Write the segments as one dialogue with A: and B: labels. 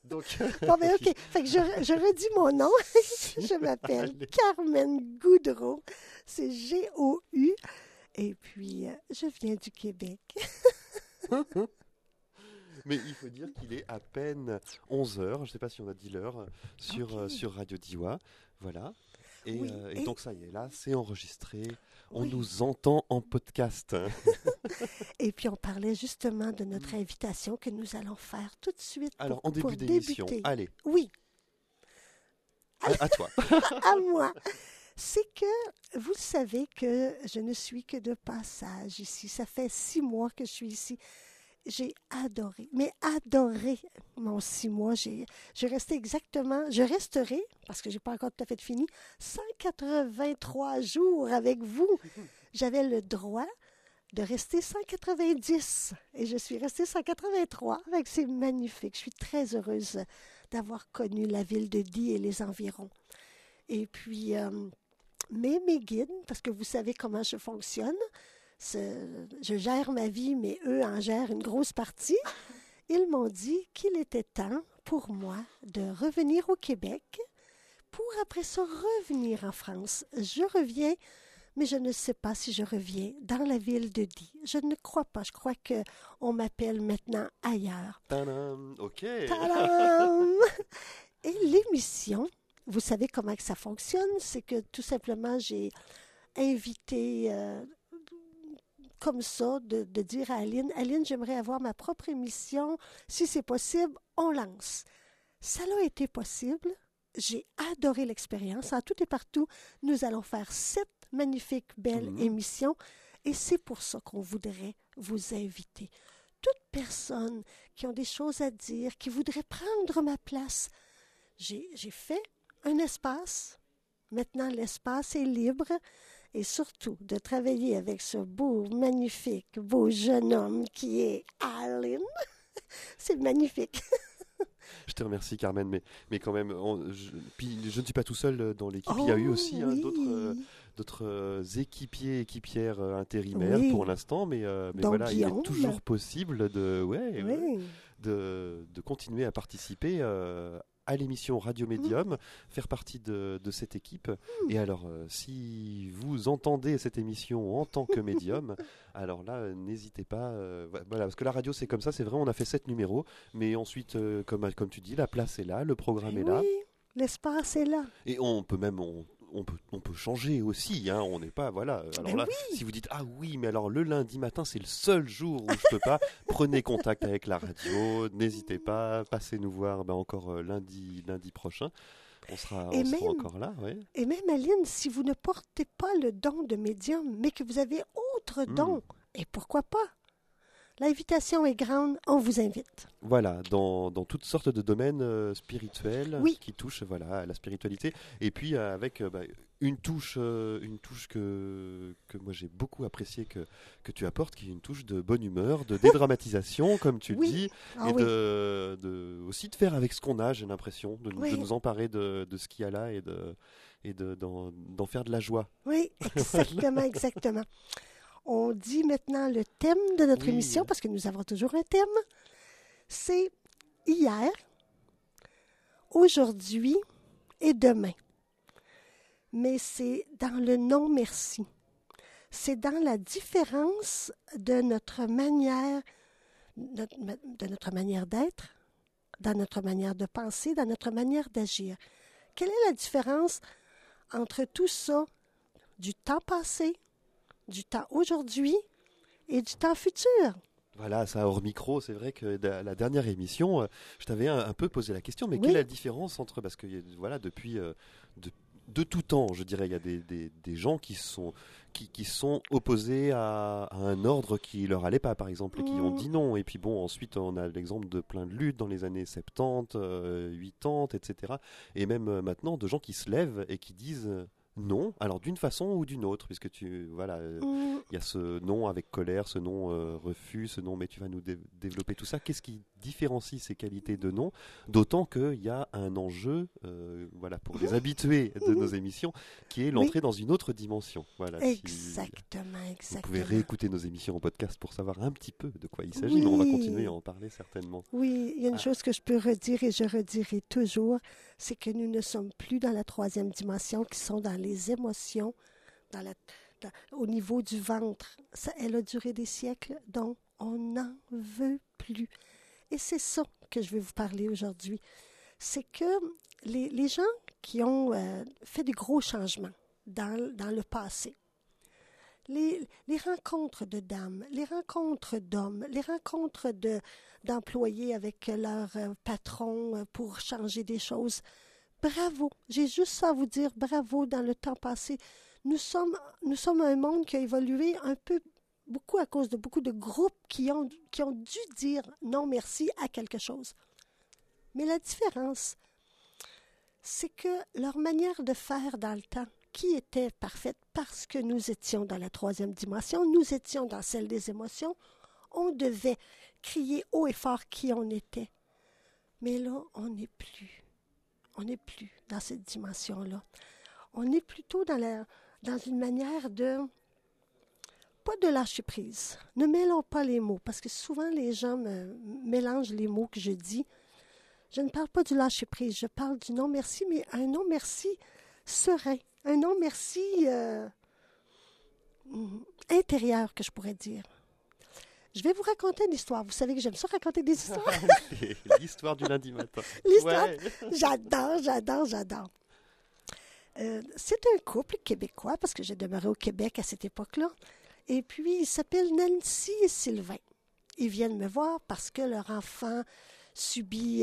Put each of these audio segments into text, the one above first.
A: Donc,
B: Bon, ben OK. Fait que je redis mon nom. Je m'appelle
A: Allez.
B: Carmen Goudreau. C'est G-O-U. Et puis, je viens du Québec.
A: mais il faut dire qu'il est à peine 11 heures, je ne sais pas si on a dit l'heure,
B: Ok.
A: sur Radio Diwa. Voilà. Et,
B: Oui.
A: et donc ça y est, là, c'est enregistré. On
B: Oui.
A: nous entend en podcast.
B: Et puis, on parlait justement de notre invitation que nous allons faire tout de suite
A: Alors, en
B: pour
A: début d'émission,
B: débuter.
A: allez,
B: Oui,
A: à toi.
B: à moi. C'est que vous savez que je ne suis que de passage ici. Ça fait 6 mois que je suis ici. J'ai adoré, mais adoré mon 6 mois. Je resterai, parce que j'ai pas encore tout à fait fini, 183 jours avec vous. J'avais le droit de rester 190 et je suis restée 183. Fait que c'est magnifique. Je suis très heureuse d'avoir connu la ville de Die et les environs. Et puis, mais mes guides, parce que vous savez comment je fonctionne, je gère ma vie, mais eux en gèrent une grosse partie. Ils m'ont dit qu'il était temps pour moi de revenir au Québec pour après ça revenir en France. Je reviens, mais je ne sais pas si je reviens dans la ville de Die. Je ne crois pas. Je crois qu'on m'appelle maintenant ailleurs.
A: Tadam, ok.
B: Tadam! Et l'émission, vous savez comment que ça fonctionne, c'est que tout simplement j'ai invité comme ça de dire à Aline, Aline, j'aimerais avoir ma propre émission. Si c'est possible, on lance. Ça a été possible. J'ai adoré l'expérience. En tout et partout, nous allons faire 7 magnifiques, belles émissions. Et c'est pour ça qu'on voudrait vous inviter. Toute personne qui ont des choses à dire, qui voudrait prendre ma place, j'ai fait un espace. Maintenant, l'espace est libre. Et surtout, de travailler avec ce beau, magnifique, beau jeune homme qui est Alan. C'est magnifique.
A: Je te remercie, Carmen, mais quand même, puis je ne suis pas tout seul dans l'équipe. Il y a eu
B: Oh,
A: aussi
B: oui.
A: d'autres équipiers, équipières intérimaires
B: Oui.
A: pour l'instant, mais
B: Donc,
A: voilà, il
B: Guillaume.
A: est toujours possible
B: Oui.
A: de continuer à participer à l'émission Radio Médium, faire partie de cette équipe. Et alors, si vous entendez cette émission en tant que médium, alors là, n'hésitez pas. Voilà, parce que la radio, c'est comme ça, c'est vrai, on a fait 7 numéros, mais ensuite, comme tu dis, la place est là, le programme est là,
B: Oui, l'espace est là.
A: et on peut même... on peut changer aussi, hein, on n'est pas, voilà. Alors
B: Ben
A: là,
B: oui.
A: si vous dites, ah oui, mais alors le lundi matin, c'est le seul jour où je peux pas, prenez contact avec la radio, n'hésitez pas, passez nous voir encore lundi prochain. On sera encore là, ouais.
B: Et même, Aline, si vous ne portez pas le don de médium, mais que vous avez autre don, et pourquoi pas? L'invitation est grande, on vous invite.
A: Voilà, dans toutes sortes de domaines spirituels qui touchent à la spiritualité. Et puis avec une touche que moi j'ai beaucoup appréciée que tu apportes, qui est une touche de bonne humeur, de dédramatisation, comme tu le dis, et aussi de faire avec ce qu'on a, j'ai l'impression, de nous emparer de ce qu'il y a là et d'en faire de la joie.
B: Oui, exactement, exactement. On dit maintenant le thème de notre émission, parce que nous avons toujours un thème. C'est hier, aujourd'hui et demain. Mais c'est dans le non-merci. C'est dans la différence de notre manière, de notre manière d'être, dans notre manière de penser, dans notre manière d'agir. Quelle est la différence entre tout ça, du temps passé, du temps aujourd'hui et du temps futur?
A: Voilà, ça hors micro, c'est vrai que la dernière émission, je t'avais un peu posé la question, mais quelle est la différence entre, parce que voilà, depuis de tout temps, je dirais, il y a des gens qui sont opposés à un ordre qui leur allait pas, par exemple, et qui ont dit non. Et puis bon, ensuite, on a l'exemple de plein de luttes dans les années 70, 80, etc. Et même maintenant, de gens qui se lèvent et qui disent non. Alors d'une façon ou d'une autre, puisque il y a ce non avec colère, ce non refus, ce non mais tu vas nous développer tout ça. Qu'est-ce qui différencie ces qualités de non? D'autant qu'il y a un enjeu, pour les habitués de nos émissions, qui est l'entrée dans une autre dimension. Voilà.
B: Exactement.
A: Vous pouvez réécouter nos émissions en podcast pour savoir un petit peu de quoi il s'agit, mais on va continuer à en parler certainement.
B: Oui, il y a une chose que je peux redire et je redirai toujours, c'est que nous ne sommes plus dans la troisième dimension, qui sont dans les émotions, au niveau du ventre. Elle a duré des siècles, donc on n'en veut plus. Et c'est ça que je vais vous parler aujourd'hui. C'est que les gens qui ont fait des gros changements dans le passé, les rencontres de dames, les rencontres d'hommes, les rencontres d'employés avec leur patron pour changer des choses. Bravo! J'ai juste ça à vous dire, bravo dans le temps passé. Nous sommes un monde qui a évolué beaucoup à cause de beaucoup de groupes qui ont dû dire non merci à quelque chose. Mais la différence, c'est que leur manière de faire dans le temps, qui était parfaite parce que nous étions dans la troisième dimension, nous étions dans celle des émotions, on devait crier haut et fort qui on était. Mais là, on n'est plus. On n'est plus dans cette dimension-là. On est plutôt dans une manière pas de lâcher prise. Ne mêlons pas les mots, parce que souvent les gens mélangent les mots que je dis. Je ne parle pas du lâcher prise, je parle du non merci, mais un non merci serein. Un non merci intérieur, que je pourrais dire. Je vais vous raconter une histoire. Vous savez que j'aime ça raconter des histoires.
A: L'histoire du lundi matin.
B: L'histoire, j'adore. C'est un couple québécois, parce que j'ai demeuré au Québec à cette époque-là. Et puis, ils s'appellent Nancy et Sylvain. Ils viennent me voir parce que leur enfant subit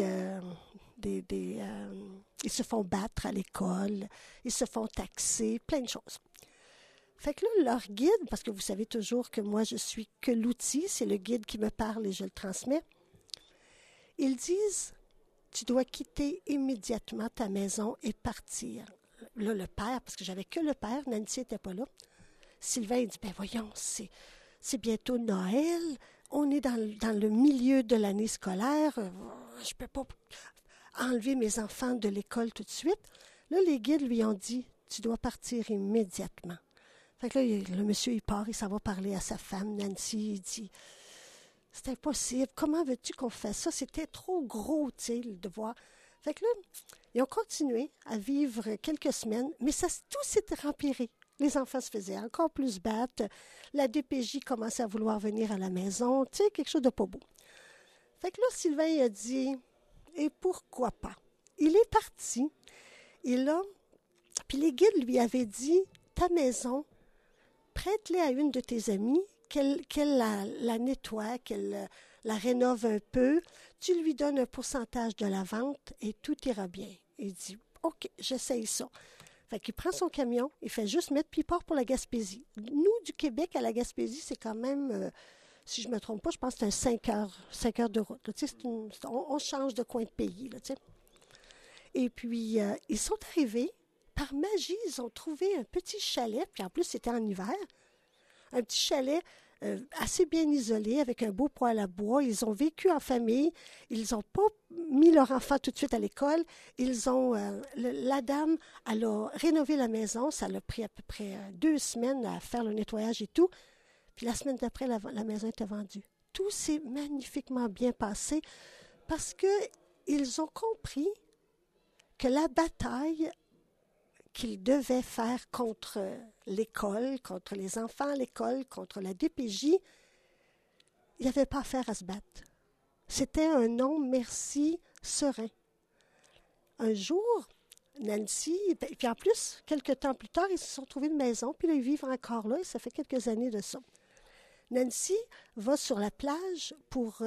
B: ils se font battre à l'école, ils se font taxer, plein de choses. Fait que là, leur guide, parce que vous savez toujours que moi, je suis que l'outil, c'est le guide qui me parle et je le transmets, ils disent, tu dois quitter immédiatement ta maison et partir. Là, le père, parce que j'avais que le père, Nancy n'était pas là, Sylvain, il dit, ben voyons, c'est bientôt Noël, on est dans le milieu de l'année scolaire, je ne peux pas enlever mes enfants de l'école tout de suite. Là, les guides lui ont dit, tu dois partir immédiatement. Fait que là, le monsieur, il part, il s'en va parler à sa femme, Nancy, il dit, c'est impossible, comment veux-tu qu'on fasse ça? C'était trop gros, tu sais, le devoir. Fait que là, ils ont continué à vivre quelques semaines, mais tout s'était empiré. Les enfants se faisaient encore plus battre. La DPJ commençait à vouloir venir à la maison. Tu sais, quelque chose de pas beau. Fait que là, Sylvain a dit, et pourquoi pas? Il est parti. Et là, puis les guides lui avaient dit, ta maison, prête-les à une de tes amies, qu'elle la nettoie, qu'elle la rénove un peu. Tu lui donnes un pourcentage de la vente et tout ira bien. Il dit, OK, j'essaye ça. Fait qu'il prend son camion, il fait juste mettre, puis il part pour la Gaspésie. Nous, du Québec à la Gaspésie, c'est quand même, si je ne me trompe pas, je pense que c'est 5 heures de route. Tu sais, on change de coin de pays. Là, tu sais. Et puis, ils sont arrivés, par magie, ils ont trouvé un petit chalet, puis en plus, c'était en hiver, un petit chalet assez bien isolé, avec un beau poêle à bois. Ils ont vécu en famille. Ils n'ont pas mis leur enfant tout de suite à l'école. La dame, elle a rénové la maison. Ça l'a pris à peu près 2 semaines à faire le nettoyage et tout. Puis la semaine d'après, la maison était vendue. Tout s'est magnifiquement bien passé parce qu'ils ont compris que la bataille qu'ils devaient faire contre l'école, contre les enfants à l'école, contre la DPJ, il n'y avait pas affaire à se battre. C'était un non merci serein. Un jour, Nancy, puis en plus, quelques temps plus tard, ils se sont trouvés une maison, puis là, ils vivent encore là, et ça fait quelques années de ça. Nancy va sur la plage pour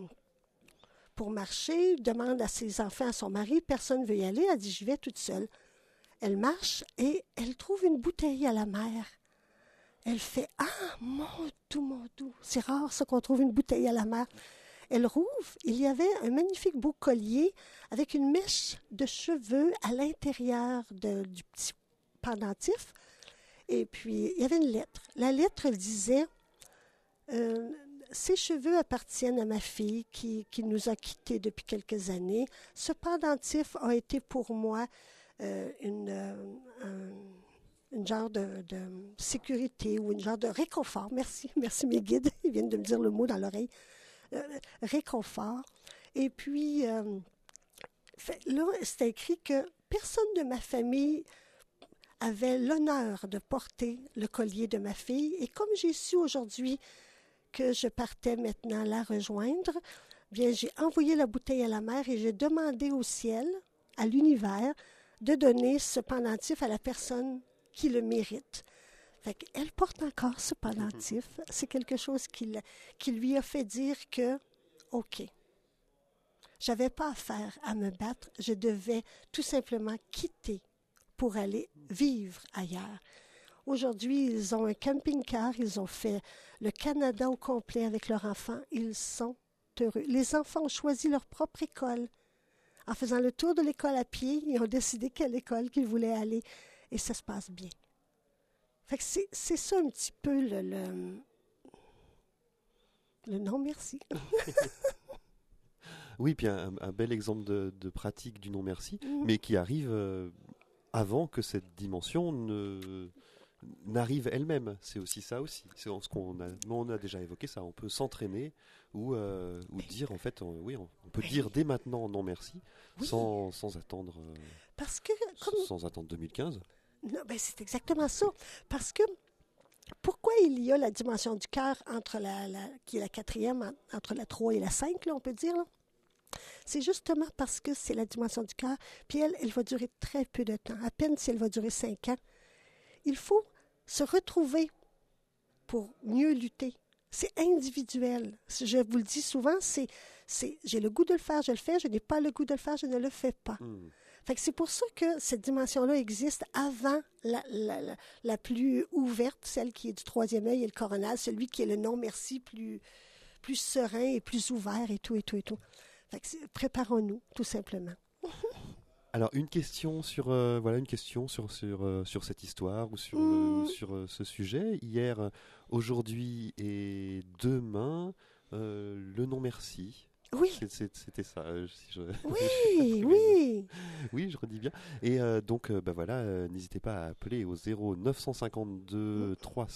B: marcher, demande à ses enfants, à son mari, personne ne veut y aller, elle dit « j'y vais toute seule ». Elle marche et elle trouve une bouteille à la mer. Elle fait « ah, mon doux, c'est rare ça qu'on trouve une bouteille à la mer ». Elle rouvre, il y avait un magnifique beau collier avec une mèche de cheveux à l'intérieur du petit pendentif. Et puis, il y avait une lettre. La lettre disait ces cheveux appartiennent à ma fille qui nous a quittés depuis quelques années. Ce pendentif a été pour moi une genre de sécurité ou une genre de réconfort. Merci mes guides, ils viennent de me dire le mot dans l'oreille. Réconfort. Et puis, là, c'était écrit que personne de ma famille avait l'honneur de porter le collier de ma fille. Et comme j'ai su aujourd'hui que je partais maintenant la rejoindre, bien, j'ai envoyé la bouteille à la mer et j'ai demandé au ciel, à l'univers, de donner ce pendentif à la personne qui le mérite. Fait qu'elle porte encore ce pendentif. C'est quelque chose qui lui a fait dire que, OK, j'avais pas affaire à me battre, je devais tout simplement quitter pour aller vivre ailleurs. Aujourd'hui, ils ont un camping-car, ils ont fait le Canada au complet avec leurs enfants. Ils sont heureux. Les enfants ont choisi leur propre école. En faisant le tour de l'école à pied, ils ont décidé quelle école qu'ils voulaient aller. Et ça se passe bien. Fait que c'est ça un petit peu le non merci.
A: Oui, puis un bel exemple de pratique du non merci, mais qui arrive avant que cette dimension n'arrive elle-même. C'est aussi ça aussi. C'est ce on a déjà évoqué ça. On peut s'entraîner ou dire en fait, oui, on peut dire dès maintenant non merci, sans attendre.
B: Parce que
A: sans attendre 2015.
B: Non, ben c'est exactement ça. Parce que pourquoi il y a la dimension du cœur entre qui est la quatrième, entre la 3 et la 5, là, on peut dire, là? C'est justement parce que c'est la dimension du cœur, puis elle va durer très peu de temps, à peine si elle va durer 5 ans. Il faut se retrouver pour mieux lutter. C'est individuel. Je vous le dis souvent, j'ai le goût de le faire, je le fais, je n'ai pas le goût de le faire, je ne le fais pas. Fait que c'est pour ça que cette dimension-là existe avant la plus ouverte, celle qui est du troisième œil et le coronal, celui qui est le non-merci plus serein et plus ouvert et tout. Fait que préparons-nous, tout simplement.
A: Alors, une question sur cette histoire ou sur ce sujet. Hier, aujourd'hui et demain, le non-merci.
B: Oui.
A: C'était ça.
B: Oui.
A: Oui, je redis bien. Et donc, n'hésitez pas à appeler au 0952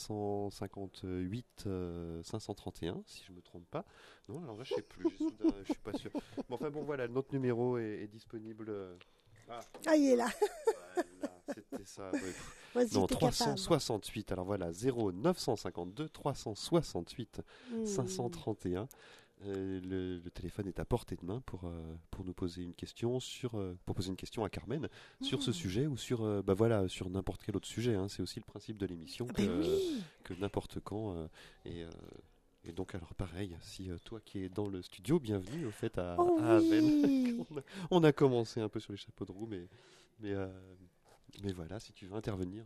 A: 358 531, si je ne me trompe pas. Non, alors là, je ne sais plus. Je suis pas sûr. Bon, enfin bon, voilà, notre numéro est disponible.
B: Il est là.
A: Voilà, c'était ça.
B: Vas-y,
A: non,
B: t'es
A: 368.
B: Capable.
A: Alors voilà, 0952 368 531. Le téléphone est à portée de main pour nous poser une question pour poser une question à Carmen sur ce sujet ou sur sur n'importe quel autre sujet. Hein. C'est aussi le principe de l'émission que n'importe quand et donc alors pareil, si toi qui es dans le studio, bienvenue au fait à Aven. On a commencé un peu sur les chapeaux de roue, mais voilà, si tu veux intervenir.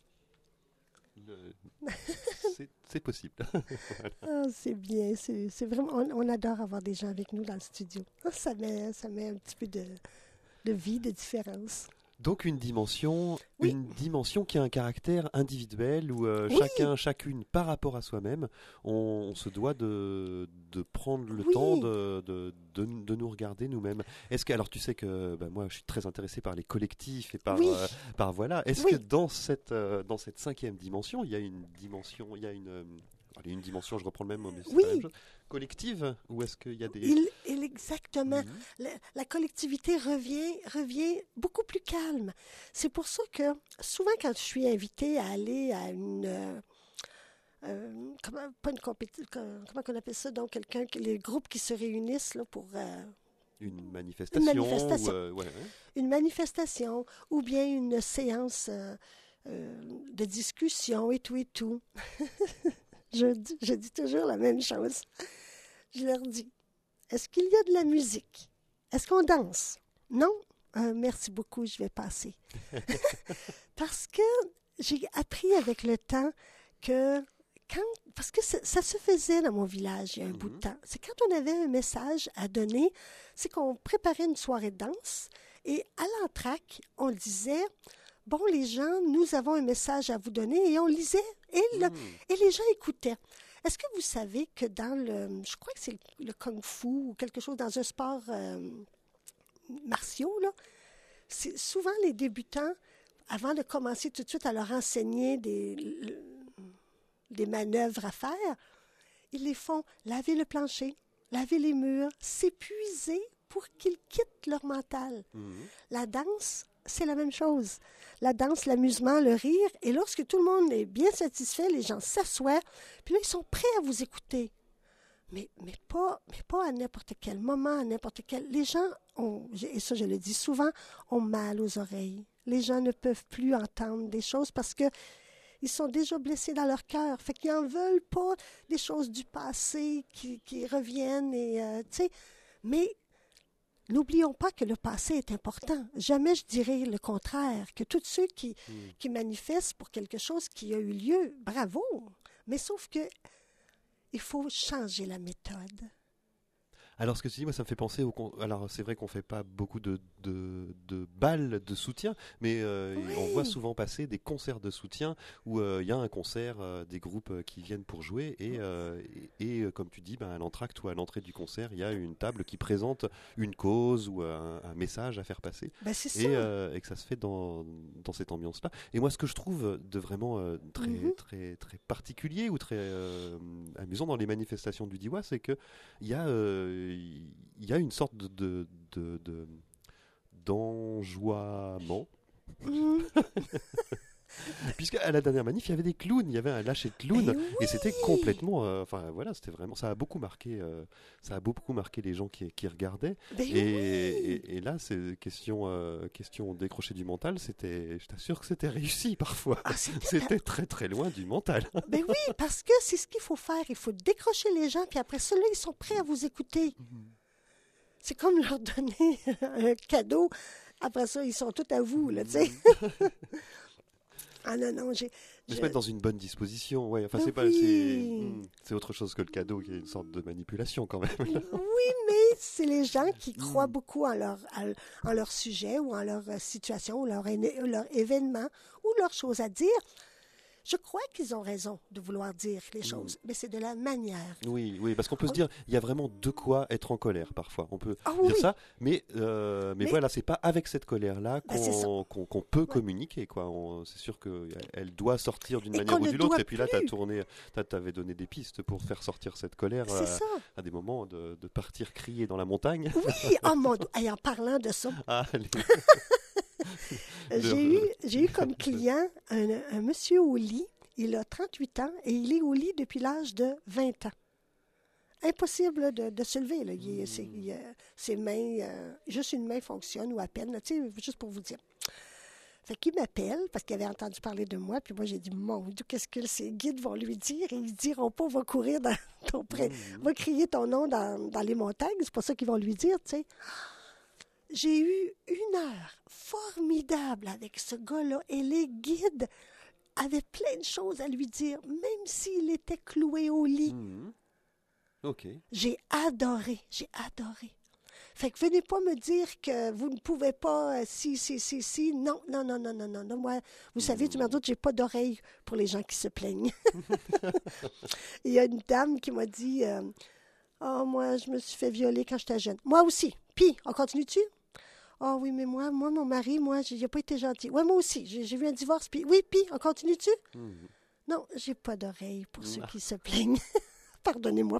A: C'est possible.
B: Voilà. C'est bien, c'est vraiment, on adore avoir des gens avec nous dans le studio. Ça met un petit peu de vie, de différence.
A: Donc une dimension qui a un caractère individuel où chacune par rapport à soi-même, on se doit de prendre le temps de nous regarder nous-mêmes. Est-ce que alors tu sais que moi je suis très intéressé par les collectifs et par voilà. Est-ce que dans cette cinquième dimension, il y a une dimension, une dimension, je reprends le même mot, mais c'est la même chose, collective, ou est-ce qu'il y a des...
B: Exactement. La collectivité revient beaucoup plus calme. C'est pour ça que souvent quand je suis invitée à aller à une... comment on appelle ça? Donc, les groupes qui se réunissent là, pour...
A: Une manifestation.
B: Une manifestation ou bien une séance de discussion et tout. Je dis toujours la même chose. Je leur dis, est-ce qu'il y a de la musique? Est-ce qu'on danse? Non? Merci beaucoup, je vais passer. Parce que j'ai appris avec le temps que parce que ça se faisait dans mon village il y a un bout de temps. C'est quand on avait un message à donner, c'est qu'on préparait une soirée de danse et à l'entracte, on disait bon, les gens, nous avons un message à vous donner, et on lisait, et les gens écoutaient. Est-ce que vous savez que dans je crois que c'est le kung-fu ou quelque chose, dans un sport martiaux, là, c'est souvent les débutants, avant de commencer tout de suite à leur enseigner des manœuvres à faire, ils les font laver le plancher, laver les murs, s'épuiser pour qu'ils quittent leur mental. La danse, c'est la même chose. La danse, l'amusement, le rire, et lorsque tout le monde est bien satisfait, les gens s'assoient, puis là, ils sont prêts à vous écouter. Mais pas à n'importe quel moment, à n'importe quel... Les gens ont, et ça je le dis souvent, ont mal aux oreilles. Les gens ne peuvent plus entendre des choses parce que ils sont déjà blessés dans leur cœur. Fait qu'ils n'en veulent pas des choses du passé qui reviennent. Tu sais, mais n'oublions pas que le passé est important. Jamais je dirais le contraire, que tous ceux qui manifestent pour quelque chose qui a eu lieu, bravo. Mais sauf que il faut changer la méthode.
A: Alors, ce que tu dis, moi, ça me fait penser Alors, c'est vrai qu'on fait pas beaucoup de balles de soutien, mais on voit souvent passer des concerts de soutien où il y a un concert, des groupes qui viennent pour jouer et comme tu dis, à l'entracte ou à l'entrée du concert, il y a une table qui présente une cause ou un message à faire passer.
B: C'est ça.
A: Et que ça se fait dans cette ambiance-là. Et moi, ce que je trouve de vraiment très, très particulier ou très amusant dans les manifestations du Diois, c'est que il y a une sorte d'enjoiement. Puisqu'à la dernière manif, il y avait des clowns, il y avait un lâcher de clowns, et c'était complètement, c'était vraiment, ça a beaucoup marqué les gens qui regardaient. Et là, c'est question décrocher du mental, je t'assure que c'était réussi parfois. C'était très très loin du mental.
B: Ben oui, parce que c'est ce qu'il faut faire. Il faut décrocher les gens, puis après cela, ils sont prêts à vous écouter. C'est comme leur donner un cadeau. Après ça, ils sont tous à vous, là, tu sais. Ah non,
A: Mais se mettre dans une bonne disposition, ouais. Enfin, c'est autre chose que le cadeau, qui est une sorte de manipulation quand même.
B: Oui, mais c'est les gens qui croient beaucoup en leur sujet ou en leur situation ou leur événement ou leur chose à dire. Je crois qu'ils ont raison de vouloir dire les choses, mais c'est de la manière.
A: Oui, parce qu'on peut se dire, il y a vraiment de quoi être en colère parfois. On peut dire ça, mais voilà, c'est pas avec cette colère-là qu'on peut communiquer, quoi. C'est sûr qu'elle doit sortir d'une manière ou d'une autre. Et puis là, t'avais donné des pistes pour faire sortir cette colère à des moments de partir crier dans la montagne.
B: Oui, en parlant de ça. J'ai eu comme client un monsieur au lit. Il a 38 ans et il est au lit depuis l'âge de 20 ans. Impossible de se lever. Là. Ses mains, juste une main fonctionne ou à peine, là, juste pour vous dire. Fait qu'il m'appelle parce qu'il avait entendu parler de moi. Puis moi, j'ai dit, mon Dieu, qu'est-ce que ces guides vont lui dire? Et ils diront pas, va courir dans ton pré, va crier ton nom dans les montagnes. C'est pas ça qu'ils vont lui dire, tu sais. J'ai eu 1 heure formidable avec ce gars-là et les guides avaient plein de choses à lui dire, même s'il était cloué au lit.
A: OK.
B: J'ai adoré. Fait que venez pas me dire que vous ne pouvez pas, si. Non. Moi, vous savez, du doute, j'ai pas d'oreille pour les gens qui se plaignent. Il y a une dame qui m'a dit, moi, je me suis fait violer quand j'étais jeune. Moi aussi. Puis, on continue-tu? Ah oui, mais moi, mon mari, j'ai pas été gentil. Ouais, moi aussi, j'ai vu un divorce. Puis, oui, puis, on continue-tu? Non, j'ai pas d'oreille pour ceux qui se plaignent. Pardonnez-moi.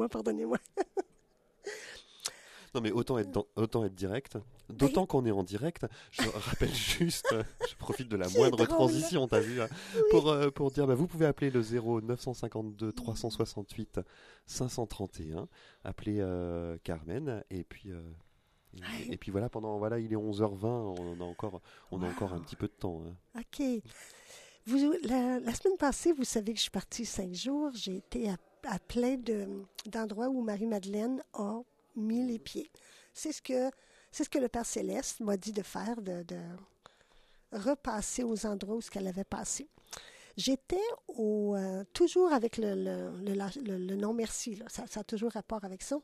A: Non, mais autant être direct. D'autant qu'on est en direct, je rappelle juste, je profite de la moindre transition, t'as vu, pour dire, vous pouvez appeler le 0 952 368 531, appeler Carmen, et puis voilà, il est 11h20, on a encore un petit peu de temps. Hein.
B: OK. La semaine passée, vous savez que je suis partie 5 jours, j'ai été à plein d'endroits où Marie-Madeleine a mis les pieds. C'est ce que le Père Céleste m'a dit de faire, de repasser aux endroits où elle avait passé. J'étais toujours avec le non-merci, là. Ça a toujours rapport avec ça.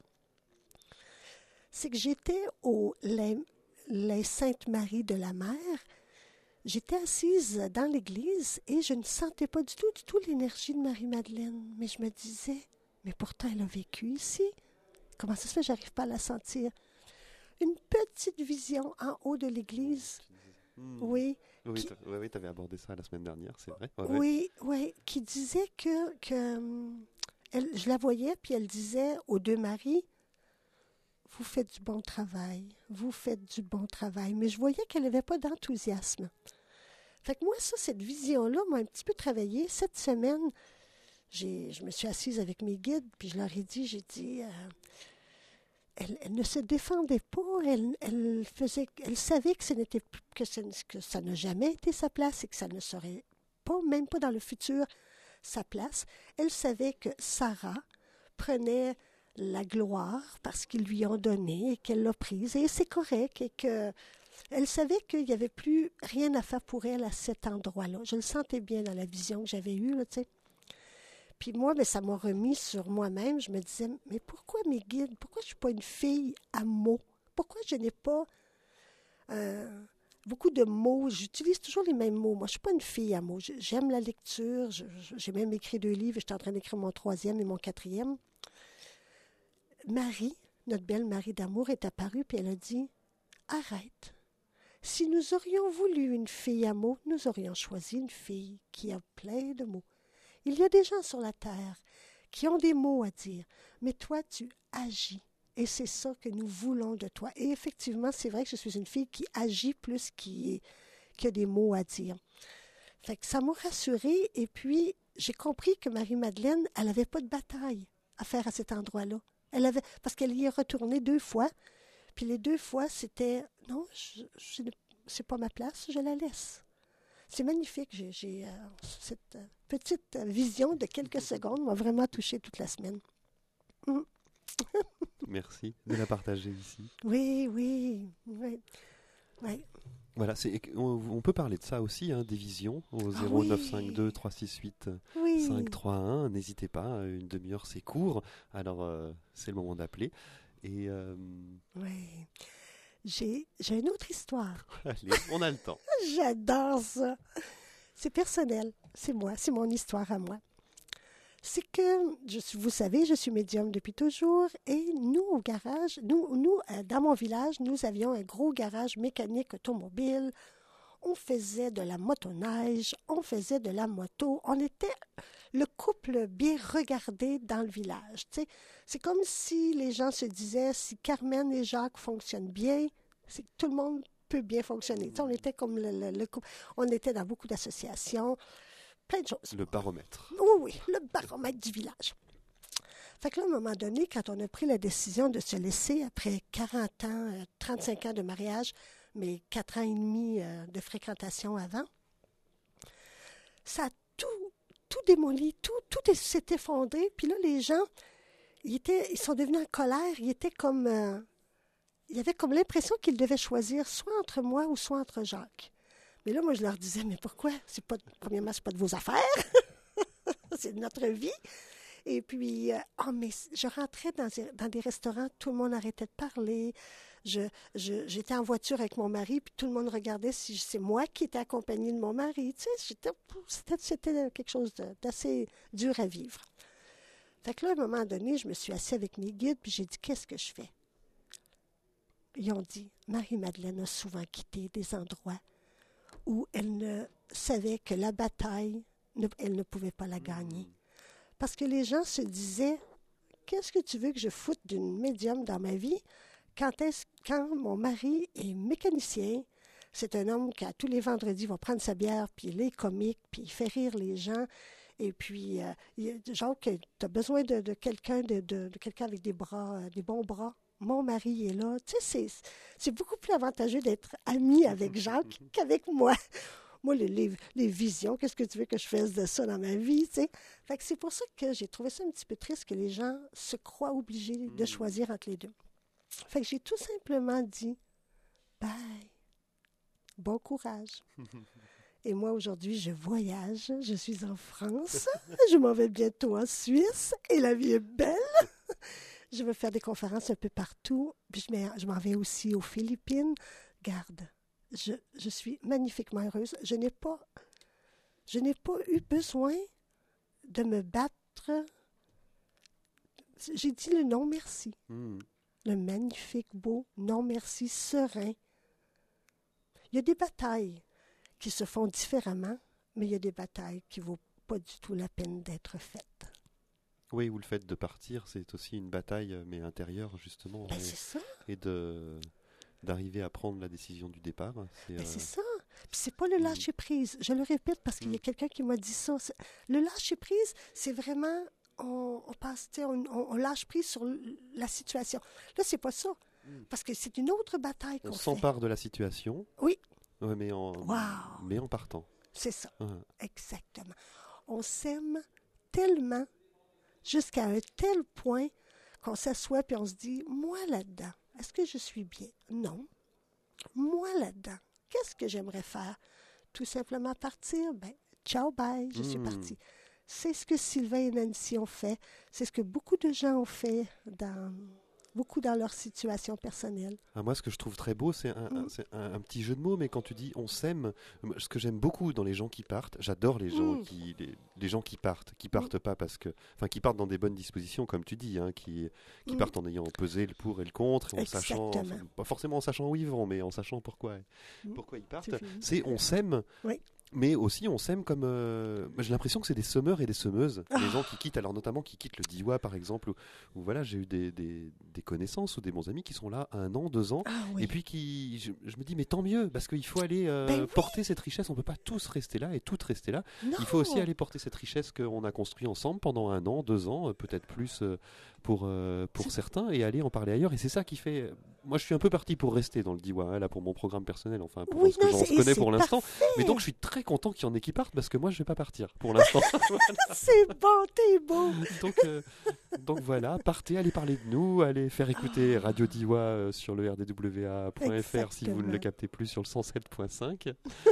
B: C'est que j'étais les Saintes Maries de la Mer. j'étais assise dans l'église et je ne sentais pas du tout l'énergie de Marie-Madeleine. Mais je me disais, mais pourtant elle a vécu ici. Comment ça se fait que j'arrive pas à la sentir? Une petite vision en haut de l'église. Oui.
A: Oui, tu avais abordé ça la semaine dernière, c'est vrai.
B: Oui, qui disait je la voyais, puis elle disait aux deux maris, vous faites du bon travail, vous faites du bon travail. Mais je voyais qu'elle n'avait pas d'enthousiasme. Fait que moi, cette vision-là m'a un petit peu travaillé. Cette semaine, je me suis assise avec mes guides, puis je leur ai dit, elle ne se défendait pas, elle savait que ça n'a jamais été sa place et que ça ne serait pas, même pas dans le futur, sa place. Elle savait que Sarah prenait la gloire parce qu'ils lui ont donné et qu'elle l'a prise, et c'est correct, et qu'elle savait qu'il n'y avait plus rien à faire pour elle à cet endroit-là. Je le sentais bien dans la vision que j'avais eue, là, tu sais. Puis moi, ça m'a remis sur moi-même. Je me disais, mais pourquoi mes guides? Pourquoi je ne suis pas une fille à mots? Pourquoi je n'ai pas beaucoup de mots? J'utilise toujours les mêmes mots. Moi, je ne suis pas une fille à mots. J'aime la lecture. J'ai même écrit 2 livres. J'étais en train d'écrire mon 3e et mon 4e. Marie, notre belle Marie d'amour, est apparue, puis elle a dit, arrête. Si nous aurions voulu une fille à mots, nous aurions choisi une fille qui a plein de mots. Il y a des gens sur la terre qui ont des mots à dire, mais toi, tu agis. Et c'est ça que nous voulons de toi. Et effectivement, c'est vrai que je suis une fille qui agit plus qui a des mots à dire. Fait que ça m'a rassurée. Et puis, j'ai compris que Marie-Madeleine, elle n'avait pas de bataille à faire à cet endroit-là. Parce qu'elle y est retournée 2 fois. Puis les 2 fois, c'était, non, c'est pas ma place, je la laisse. C'est magnifique. Cette petite vision de quelques secondes m'a vraiment touchée toute la semaine.
A: Merci de la partager ici.
B: Oui.
A: Voilà, on peut parler de ça aussi, des visions, au 0952 368 531. N'hésitez pas, une demi-heure c'est court, alors c'est le moment d'appeler. Et
B: oui. J'ai une autre histoire.
A: Allez, on a le temps.
B: J'adore ça. C'est personnel. C'est moi. C'est mon histoire à moi. C'est que, vous savez, je suis médium depuis toujours. Et nous, au garage, dans mon village, nous avions un gros garage mécanique automobile. On faisait de la motoneige. On faisait de la moto. On était le couple bien regardé dans le village. Tu sais, c'est comme si les gens se disaient, si Carmen et Jacques fonctionnent bien, c'est que tout le monde peut bien fonctionner. Tu sais, on était comme le couple. On était dans beaucoup d'associations, plein de choses.
A: Le baromètre.
B: Oui, le baromètre du village. Fait que là, à un moment donné, quand on a pris la décision de se laisser après 40 ans, 35 ans de mariage, mais 4 ans et demi de fréquentation avant, ça a tout démoli, tout s'est effondré. Puis là, les gens, ils sont devenus en colère. Ils étaient comme... il y avait comme l'impression qu'ils devaient choisir soit entre moi ou soit entre Jacques. Mais là, moi, je leur disais, mais pourquoi? Premièrement, c'est pas de vos affaires. C'est de notre vie. Et puis, mais je rentrais dans des restaurants, tout le monde arrêtait de parler. J'étais en voiture avec mon mari, puis tout le monde regardait si c'est moi qui étais accompagnée de mon mari. Tu sais, c'était quelque chose d'assez dur à vivre. Fait que là, à un moment donné, je me suis assise avec mes guides, puis j'ai dit, qu'est-ce que je fais? Ils ont dit, Marie-Madeleine a souvent quitté des endroits où elle ne savait que la bataille, elle ne pouvait pas la gagner. Parce que les gens se disaient, qu'est-ce que tu veux que je foute d'une médium dans ma vie quand mon mari est mécanicien? C'est un homme qui, tous les vendredis, va prendre sa bière, puis il est comique, puis il fait rire les gens. Et puis, genre, tu as besoin de quelqu'un de quelqu'un avec des bons bras. Mon mari est là. Tu sais, c'est beaucoup plus avantageux d'être ami avec Jacques qu'avec moi. Moi, les visions, qu'est-ce que tu veux que je fasse de ça dans ma vie, tu sais? Fait que c'est pour ça que j'ai trouvé ça un petit peu triste que les gens se croient obligés de choisir entre les deux. Fait que j'ai tout simplement dit, bye, bon courage. Et moi, aujourd'hui, je voyage, je suis en France, je m'en vais bientôt en Suisse, et la vie est belle. Je vais faire des conférences un peu partout, puis je m'en vais aussi aux Philippines. Garde, je suis magnifiquement heureuse. Je n'ai pas eu besoin de me battre. J'ai dit le non merci. Le magnifique, beau non merci, serein. Il y a des batailles qui se font différemment, mais il y a des batailles qui ne vaut pas du tout la peine d'être faites.
A: Oui, ou le fait de partir, c'est aussi une bataille, mais intérieure, justement.
B: Ben, c'est ça.
A: Et d'arriver à prendre la décision du départ.
B: C'est ça. Puis c'est pas le lâcher-prise. Je le répète parce qu'il y a quelqu'un qui m'a dit ça. Le lâcher-prise, c'est vraiment... On lâche prise sur la situation. Là, c'est pas ça. Parce que c'est une autre bataille qu'on fait.
A: On s'empare de la situation.
B: Oui.
A: Ouais, mais en partant.
B: C'est ça. Exactement. On s'aime tellement jusqu'à un tel point qu'on s'assoit et on se dit, moi là-dedans, est-ce que je suis bien? Non. Moi là-dedans, qu'est-ce que j'aimerais faire? Tout simplement partir? Ben, ciao, bye, je suis partie. C'est ce que Sylvain et Nancy ont fait. C'est ce que beaucoup de gens ont fait dans leur situation personnelle.
A: Moi, ce que je trouve très beau, c'est un petit jeu de mots, mais quand tu dis on s'aime, ce que j'aime beaucoup dans les gens qui partent, j'adore les gens les gens qui partent pas parce que, enfin, qui partent dans des bonnes dispositions, comme tu dis, hein, qui partent en ayant pesé le pour et le contre, et en sachant, pas forcément en sachant où ils vont, mais en sachant pourquoi ils partent. C'est on s'aime. Oui. Mais aussi, on s'aime comme... j'ai l'impression que c'est des semeurs et des semeuses. Les gens qui quittent, alors notamment qui quittent le DIWA, par exemple, où voilà, j'ai eu des connaissances ou des bons amis qui sont là 1 an, 2 ans. Et puis, je me dis, mais tant mieux, parce qu'il faut aller porter cette richesse. On ne peut pas tous rester là et toutes rester là. Non. Il faut aussi aller porter cette richesse qu'on a construite ensemble pendant 1 an, 2 ans, peut-être plus pour certains, et aller en parler ailleurs. Et c'est ça qui fait... Moi, je suis un peu parti pour rester dans le DIWA, là, pour mon programme personnel, enfin, pour ce que j'en connais pour l'instant. Mais donc, je suis très content qu'il y en ait qui partent, parce que moi, je ne vais pas partir, pour l'instant.
B: C'est bon, t'es beau.
A: Donc voilà, partez, allez parler de nous, allez faire écouter Radio DIWA sur le rdwa.fr si vous ne le captez plus sur le 107.5.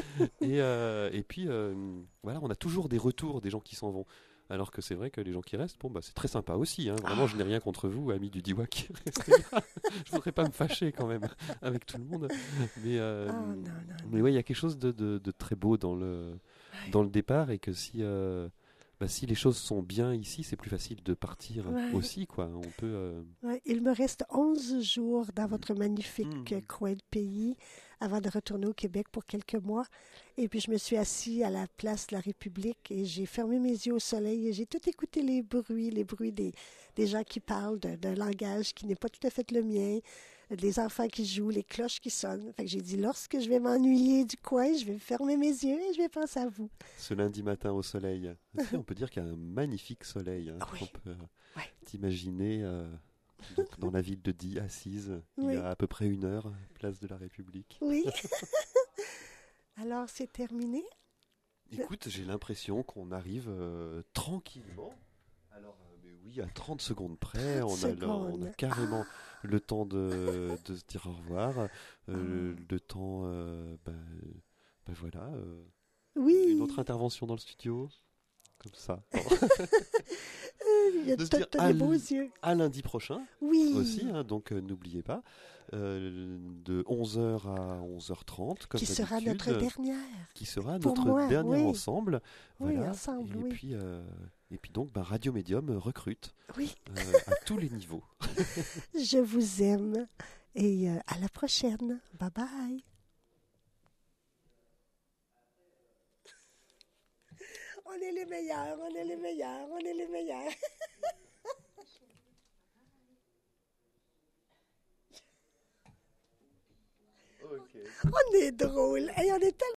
A: Et puis, voilà, on a toujours des retours des gens qui s'en vont. Alors que c'est vrai que les gens qui restent, c'est très sympa aussi. Hein. Vraiment, je n'ai rien contre vous, amis du DIWA qui restez là. Je voudrais pas me fâcher quand même avec tout le monde. Mais ouais, il y a quelque chose de très beau dans le départ, et que si les choses sont bien ici, c'est plus facile de partir aussi, quoi. On peut.
B: Il me reste 11 jours dans votre magnifique coin de pays avant de retourner au Québec pour quelques mois. Et puis, je me suis assise à la place de la République et j'ai fermé mes yeux au soleil et j'ai tout écouté les bruits des gens qui parlent d'un langage qui n'est pas tout à fait le mien, des enfants qui jouent, les cloches qui sonnent. Fait que j'ai dit, lorsque je vais m'ennuyer du coin, je vais fermer mes yeux et je vais penser à vous.
A: Ce lundi matin au soleil. On peut dire qu'il y a un magnifique soleil. Hein, on peut t'imaginer dans la ville de Die, assise, il y a à peu près 1 heure, place de la République.
B: Oui. Alors, c'est terminé?
A: Écoute, j'ai l'impression qu'on arrive tranquillement. Alors, mais oui, à 30 secondes près, on a carrément le temps de se dire au revoir. Le temps, voilà.
B: Oui.
A: Une autre intervention dans le studio, comme ça.
B: Il y a de beaux yeux.
A: À lundi prochain.
B: Oui.
A: Aussi, hein, donc n'oubliez pas. De 11h à 11h30, comme
B: qui sera notre dernière.
A: Qui sera notre dernière ensemble.
B: Oui,
A: voilà.
B: ensemble,
A: Et puis donc, Radio Médium recrute à tous les niveaux.
B: Je vous aime et à la prochaine. Bye bye. On est les meilleurs, on est les meilleurs, on est les meilleurs. Okay. On est drôle et on est tellement